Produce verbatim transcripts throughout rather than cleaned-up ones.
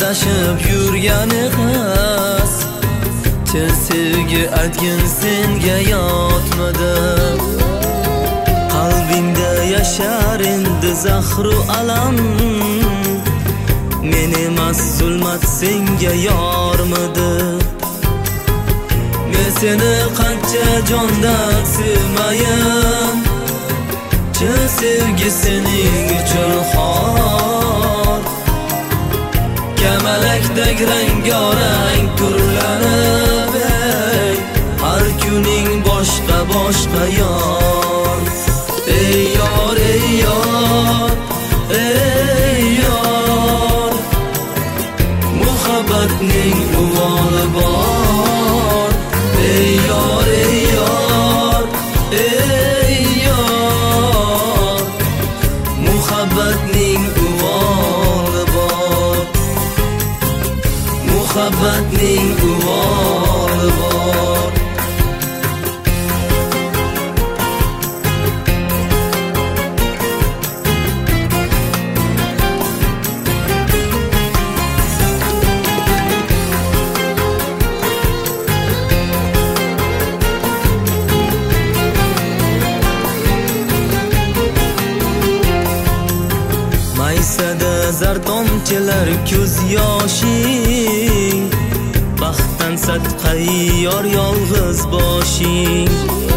adashib yurgani xas. Chin sevgi aytgin senga yotmadi. Qalbingda yashar endi zahru alam. Men emas zulmat senga yormidi. Men seni qancha jondan sevmayin. Chin sevgi sening uchun xor. Kamalakdek rang-gorang turlanib, har kuning boshqa boshqa yor. Ey yor, ey yor, ey yor, muhabbatning uvoli bor. Ey yor, ey yor, ey yor, muhabbatning uvoli bor. Muhabbatning uvoli bor. Maysada zar tomchilar ko'z yoshing. Baxtdan sadqai-yor yolg'iz boshing.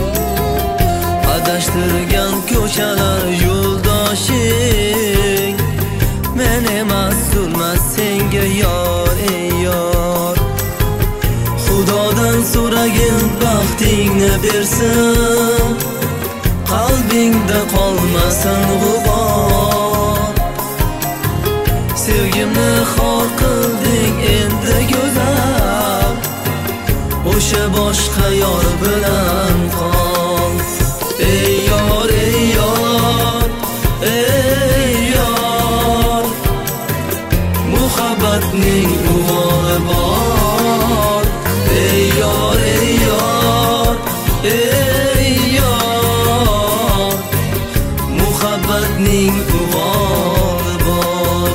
Adashtirgan ko'chalar yo'ldoshing. Men emas zulmat senga yor, ey yor. Xudodan so'ragin baxtingni bersin. Qalbingda qolmasin g'ubor. Sevgimni xor qilding endi go'zal. O'sha boshqa yor bilan qol. Ey yor, ey yor, ey yor, muhabbatning uvoli bor. Ey yor, ey yor, ey yor, muhabbatning uvoli bor.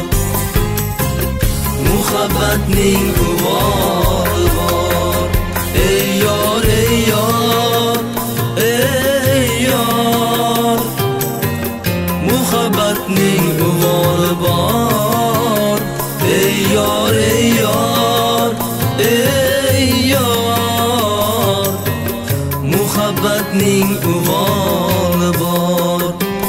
Muhabbatning uvoli bor. Ey yor, ey yor, ey yor, muhabbatning uvoli bor. Ey yor, ey yor, ey yor, muhabbatning uvoli bor.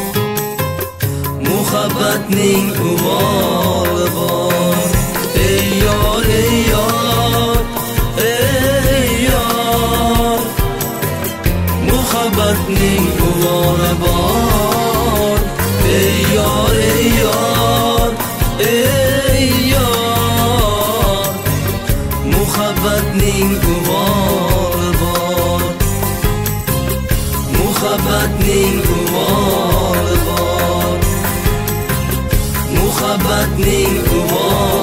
Muhabbatning uvoli bor. Ey yor, ey yor, ey yor, muhabbatning uvoli bor. Ey yor, ey yor, ey yor, muhabbatning uvoli bor. Muhabbatning uvoli bor. Muhabbatning uvoli